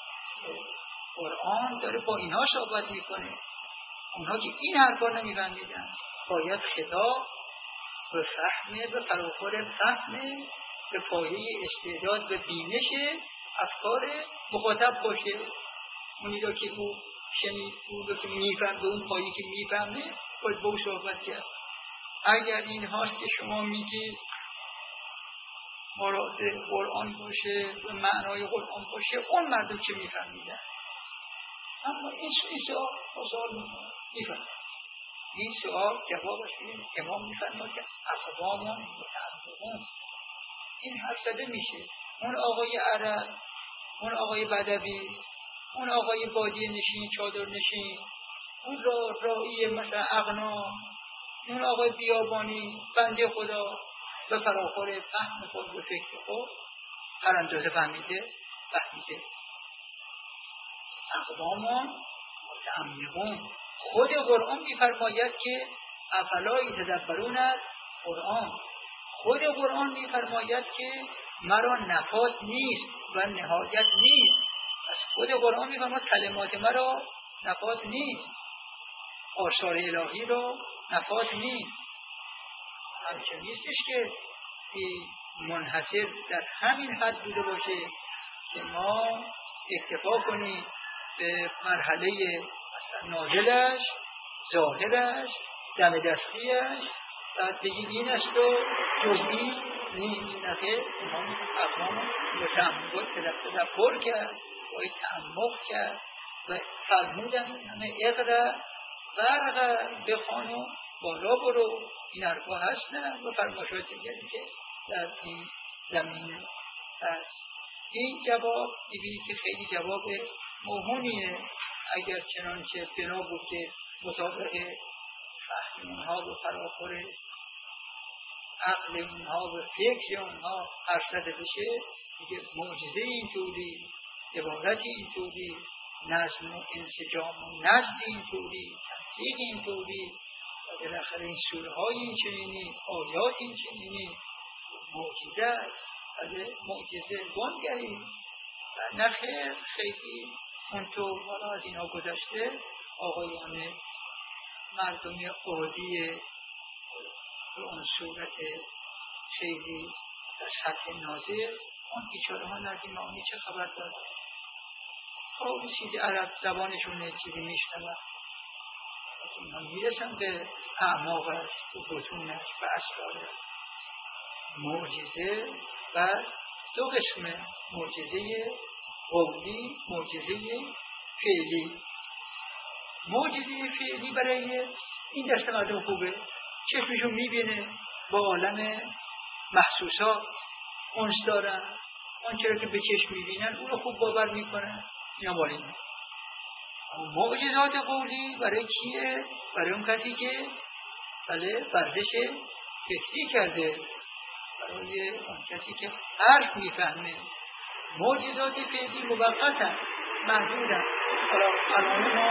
قرآن داره با اینها صحبت میکنه. اونها که این حرفا نمیفهمیدن، باید خطاب به فهمه، به فراخور فهمه، به پایه استعداد و بینش افکار مخاطب باشه. اونی رو که او شنید، اون رو که میفهم، به اون پایه که میفهمه باید با او صحبت کرد. اگر این هاست که شما میگید مراد قرآن باشه و معنای قرآن باشه، اون مردم چه میفهمیدن؟ اما این سوال سوال میفهم، این سوال جوابش این امام میفرماد که اقوامون متعمقون. این حرف زده میشه. اون آقای عرب، اون آقای بدوی، اون آقای بادیه نشین، چادر نشین، اون را راعی مثلا اغنا، اون آقای بیابانی، بنده خدا به فراخور فهم خود و فکر خود هر اندازه فهمیده فهمیده. اقوامون متعمقون. خود قرآن میفرماید که افلا یتدبرون القرآن. خود قرآن میفرماید که مرا نفات نیست و نهایت نیست. از خود قرآن میفرماید کلمات مرا نفات نیست، آثار الهی را نفات نیست. همچنین نیستش که منحصر در همین حد بوده باشه که ما اکتفا کنیم به مرحله نازلش، ظاهرش، دم دستیش، بعد بگیم این است و جزئی نیست. نخیر، امام اقوام متعمق تدبر کرد، باید تعمق کرد و فرمودن همه اقرا ورقا بخوان و بالا برو. این حرفا هستن و فرمایشات دیگری که در این زمینه هست. این جواب دیدید که خیلی جواب موهونیه، اگر چنانچه بنا بود که مطابق فهم اونها و فراخور عقل اونها و فکر اونها حرف زده بشه، میگه معجزه اینطوری، عبارتی اینطوری، نظم و انسجام و نظم اینطوری، تنظیم اینطوری، و بالاخره این سوره های این چنینی، آیات این چنینی، معجزه است. از معجزه گنگهی و نخیر خیلی اونطور. حالا از اینا گذشته آقایان مردمی عادی به اون صورت خیلی در سطح نازل، اون بیچاره ها ندیمانی چه خبر داره؟ خب چیزی عرب زبانشونه، چیزی میشنون، اینا میرسن به اعماقش، به بطونش، به اسرارش. معجزه و دو قسمه، معجزه قولی، معجزه فعلی. معجزه فعلی برای این دسته مردم خوبه، چشمشون میبینه، با عالم محسوسات اونس دارن، اون چرا که به چشم میبینن اون رو خوب باور میکنن. اینا بالینه. معجزات قولی برای کیه؟ برای اون کسی که بله ورزش فکری کرده، برای اون کسی که حرف میفهمه. معجزات فعلی موقتن، محدودن. حالا الان ما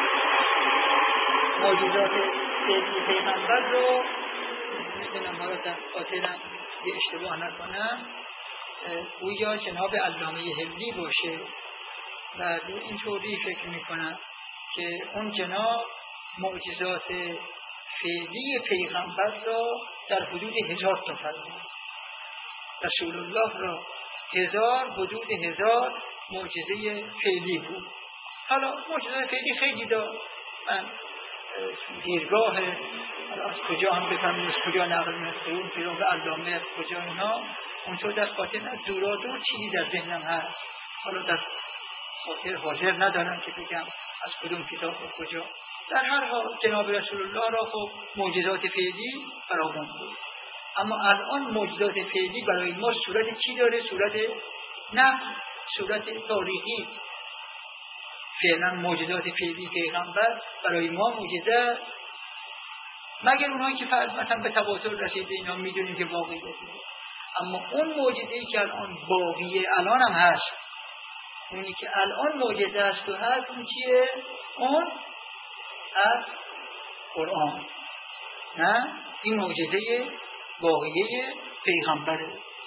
معجزات فعلی پیغمبر رو میدونم حالا در خاطرم یه اشتباه نکنم گویا جناب علامه حبلی باشه و اینطوری فکر میکنم که اون جناب معجزات فعلی پیغمبر را در حدود هزار تا فرمود. رسول الله را هزار حدود هزار معجزه فعلی بود. حالا معجزه فعلی خیلی دار، من دیرگاه از کجا هم بفهمیم از کجا نقل میکنم پیرو علامه از کجا اینا اونطور در خاطر نه، دورا دور چیزی در ذهنم هست، حالا در خاطر حاضر ندارم که بگم از کدوم کتاب و کجا. در هر حال جناب رسول الله را خب معجزات فعلی فراوان بود، اما الان معجزات فعلی برای ما صورت چی داره؟ صورت نه، صورت تاریخی. فعلا معجزات فعلی پیغمبر برای ما معجزه، مگر اونهایی که فرض مثلا به تواتر رسیده اینا میدونیم که واقعی رسیده. اما اون معجزه‌ای که الان باقیه الان هم هست، اونی که الان معجزه است و هست، اون چیه؟ اون از قرآن. نه، این معجزه باقیه پیغمبره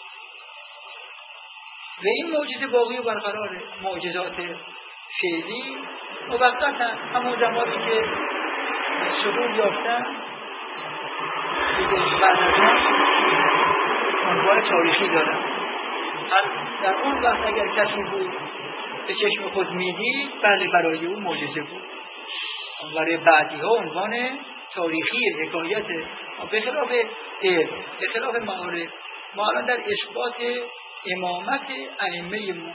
و این معجزه باقی و برقراره. معجزات فعلی موقتن، همون زمانی که صدور یافتن دیگه بعد از اون عنوان تاریخی دارن. در اون وقت اگر کسی بود به چشم خود میدید، بله برای اون معجزه بود. برای بعدی ها عنوان تاریخی حکایت. به خلاف علم، به خلاف معارف، ما الان در اثبات امامت ائمه ما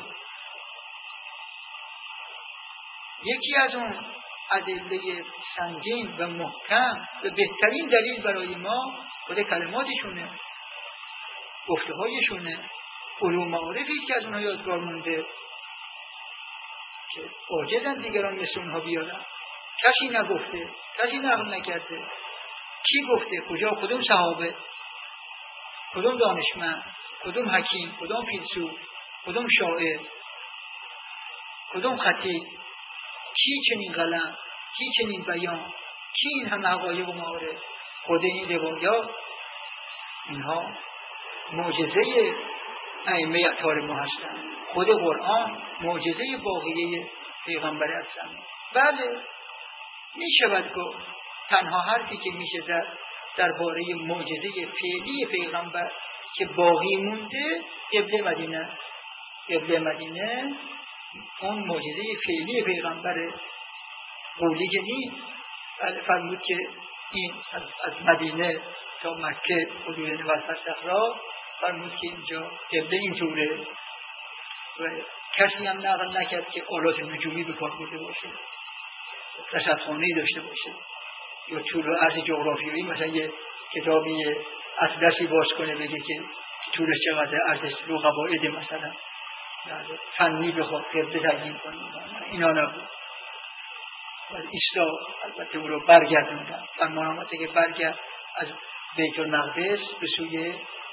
یکی از اون ادله سنگین و محکم و بهترین دلیل برای ما خود کلماتشونه، گفته هایشونه، علوم معارفی که از اونها یادگار مونده که عاجزن دیگران مثل اونها بیارن. کسی نگفته، کسی نقل نکرده. کی گفته؟ کجا؟ کدوم صحابه؟ کدوم دانشمند؟ کدوم حکیم؟ کدوم فیلسوف؟ کدوم شاعر؟ کدوم خطیب؟ کی چنین قلم؟ کی چنین بیان؟ کی این همه حقایق و معارف؟ خود این روایات اینها معجزه ائمه اطهار ما هستند. خود قرآن معجزه باقیه پیغمبر هستند. بله می شود گفت تنها حرفی که میشه زد درباره معجزه فعلی پیغمبر که باقی مونده قبله مدینه. قبله مدینه اون معجزه فعلی پیغمبر قولی که نیست. بله فرمود که این از مدینه تا مکه حدود نود فرسخ را، فرمود که اینجا قبله اینطوره و کسی هم نقل نکرد که آلات نجومی به کار برده باشه، رصدخانه‌ای داشته باشه یا طول و عرض جغرافیایی، مثلا یه کتابی اطلسی باز کنه بگه که طولش چقدر، عرضش رو قواعد مثلا فنی بخواد قبله تعیین کنه. اینا نبود. عیسی البته او رو برگردوندن، فرمان آمده که برگرد از بیت المقدس به سوی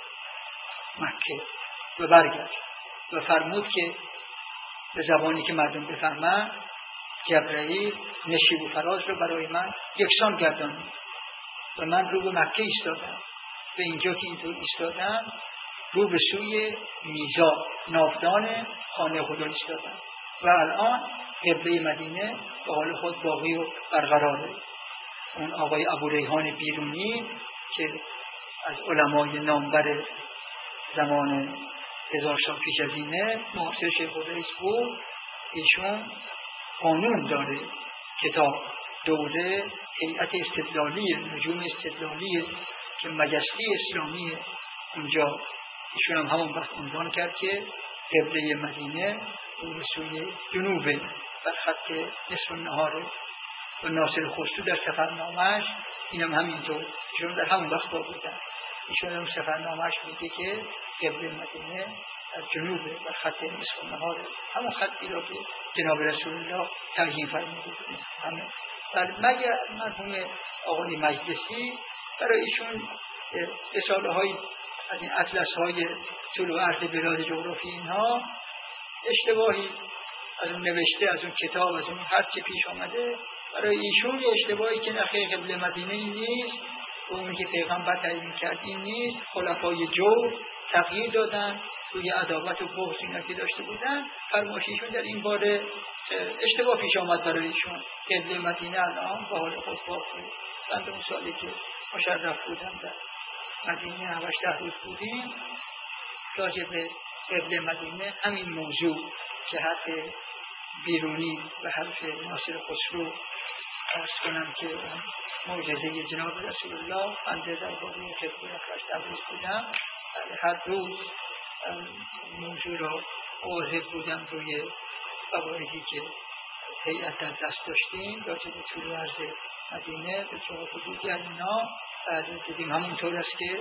مکه و برگرد و فرمود که به زبانی که مردم بفهمن جبرئیل نشیب و فراز رو برای من یکسان گرداند و من رو به مکه ایستادم و اینجا که اینطور ایستادم رو به سوی میزا ناودان خانه خدا ایستادم و الان قبله مدینه به حال خود باقی و برقراره. اون آقای ابو ریحان بیرونی که از علمای نامور زمان هزار سال پیش از اینه معاصر شیخ الرئیس بود، ایشون قانون داره، کتاب دوره هیئت استدلالی نجوم استدلالی که مجسته اسلامی اونجا، ایشون هم همون وقت عنوان کرد که قبله مدینه رو به سوی جنوبه بر خط نصف النهاره و ناصر خسرو در سفرنامه‌اش اینم همینطور، ایشون در همون وقت با بودن، ایشون هم سفرنامه‌اش میگه که قبله مدینه در جنوبه بر خط نصف النهاره، همون خطی را که جناب رسول الله تعیین فرموده بود. همه ولی مگر مرحوم آقای مجلسی برای ایشون رساله های از این اطلس های طول و عرض بلاد جغرافی اینها اشتباهی از اون نوشته، از اون کتاب، از اون هر چه پیش آمده برای ایشون اشتباهی که نخیر قبل مدینه این نیست، اونی که پیغمبر تعیین کرد این نیست. خلفای جو تغییر دادن توی عداوت و بغض اینا که داشته بودن، فرمایشیشون در این باره اشتباه پیش آمد برای ایشون. قبل مدینه الان با حال خود باقی چند اون سالی که مشرف بودم در مدینه هشت روز بودیم، راجع به قبل مدینه همین موضوع جهت بیرونی و حرف ناصر خسرو عرض کنم که معجزه جناب رسول الله بنده در باره قبله هشت روز بودم، هر روز موضوع را واضح بودم روی قواعدی که هیئت در دست داشتیم راجع به طول و عرض مدینه به صورت دیگر اینا. بعد دیدیم همونطور است که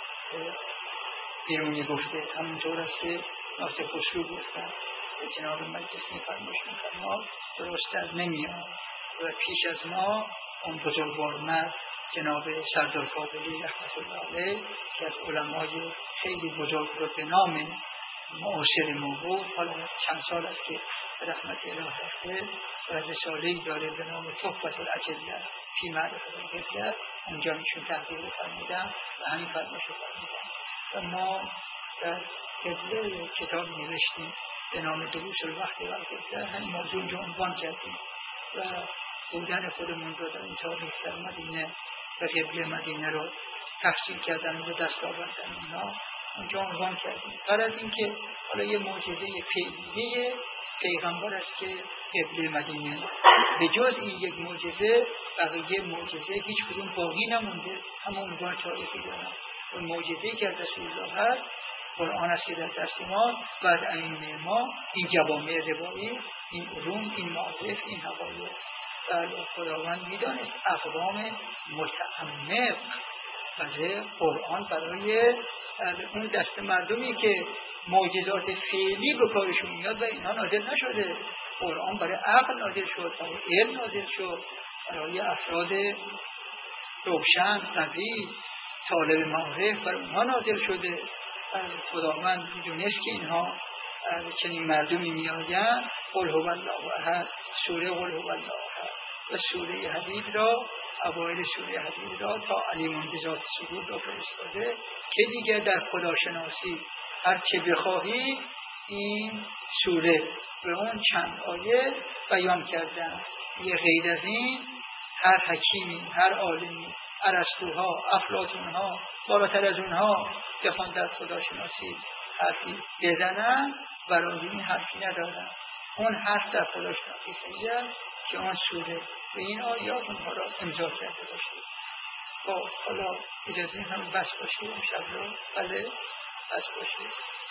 بیرونی گفته، همونطور است که ناصر خسرو گفتن به جناب مجلسی فرمایش می‌فرماد درست از نمیاد و پیش از ما اون بزرگوار مرد جناب سردار فاضلی رحمت الله علیه که از علمای خیلی بزرگ رو به نام معاصر ما بود، حالا چند سال است که رحمت الله رفته و رساله‌ای داره به نام تحفة الأجله فی معرفة القبله، اونجا میشون تحقیق فرمودن و همین فرمایش فرمودن و ما در قبله کتاب نوشتیم به نام دروس الوقت و القبله، همین موضوع اونجا عنوان کردیم و بودن خودمون رو در این تاریخ در مدینه و قبله مدینه رو تحصیل کردن و دست آوردن اینا اونجا عنوان کردیم. بعد از اینکه حالا یه معجزه فعلیه پیغمبر است که قبله مدینه، به جز این یک معجزه بقیه معجزه هیچ کدوم باقی نمونده، همون عنوان تاریخی دارن. اون معجزه‌ای که رسول الله هست قرآن است که در دست ما، بعد ائمه ما این جوامع روایی، این علوم، این معارف، این حقایق. بله خداوند میدانست اقوام متعمق برای قرآن برای اون دست مردمی که معجزات فعلی به کارشون میاد و اینها نازل نشده. قرآن برای عقل نازل شد، برای علم نازل شد، برای افراد روشن، قوی، طالب معارف برای اونها نازل شده. خداوند میدونست که اینها چنین مردمی میآیند. قل هو الله احد، سوره قل هو الله احد و سوره حدید را، اوایل سوره حدید را تا علیمون بذات صدور را فرستاده که دیگر در خداشناسی هر چه بخواهی این سوره و اون چند آیه بیان کردن. یه غیر از این هر حکیمی، هر عالمی، ارسطوها، افلاطونها، بالاتر از اونها بخوان در خداشناسی حرفی بزنن برای این حرفی ندارن. اون حرف در خداشناسی سیده که اون سوره و این آیات اونها را امضا کرده باشه. خب حالا اجازه هم بس باشه امشب رو، بله بس باشه.